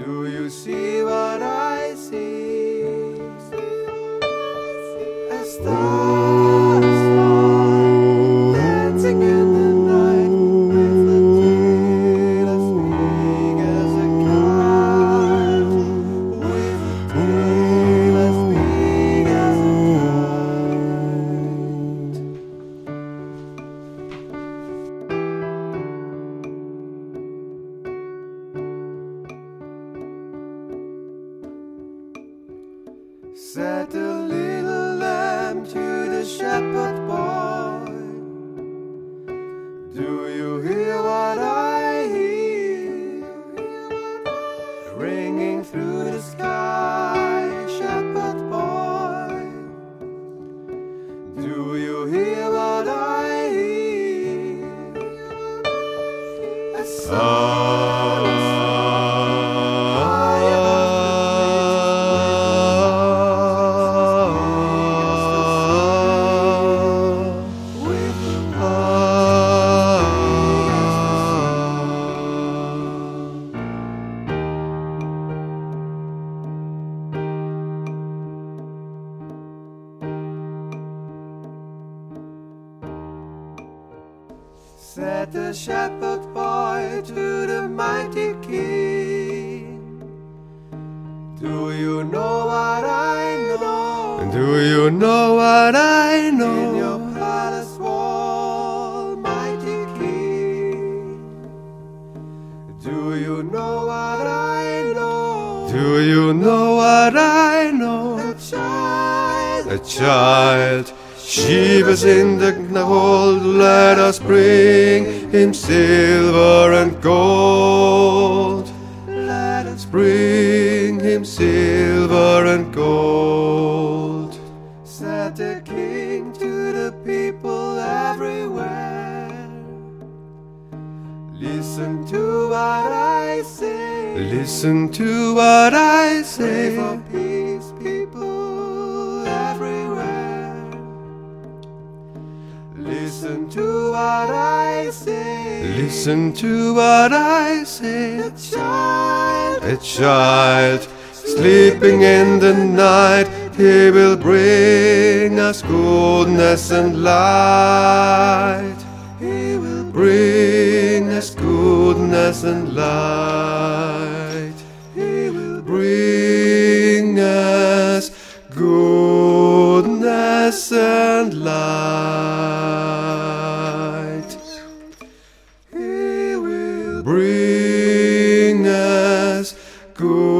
Do you see what I see? A star, dancing in the night with a tail as big as a kite, with a tail as big as a Said the little lamb to the shepherd boy, do you hear what I hear? Ringing through the sky, shepherd boy. Do you hear what I hear? A song. Said the shepherd boy to the mighty king, do you know what I know? Do you know what I know? In your palace wall, mighty king. Do you know what I know? Do you know what I know? A child, shivers in the cold. Let us bring him silver and gold. Let us Bring him silver and gold. said the king to the people everywhere. Listen to what I say. Listen to what I Pray say. for peace, people everywhere. Listen to what I say. Listen to what I say. A child, A child sleeping in the night, he will bring us goodness and light. he will Bring us goodness and light. he will Bring us goodness and light. he will Bring us goodness.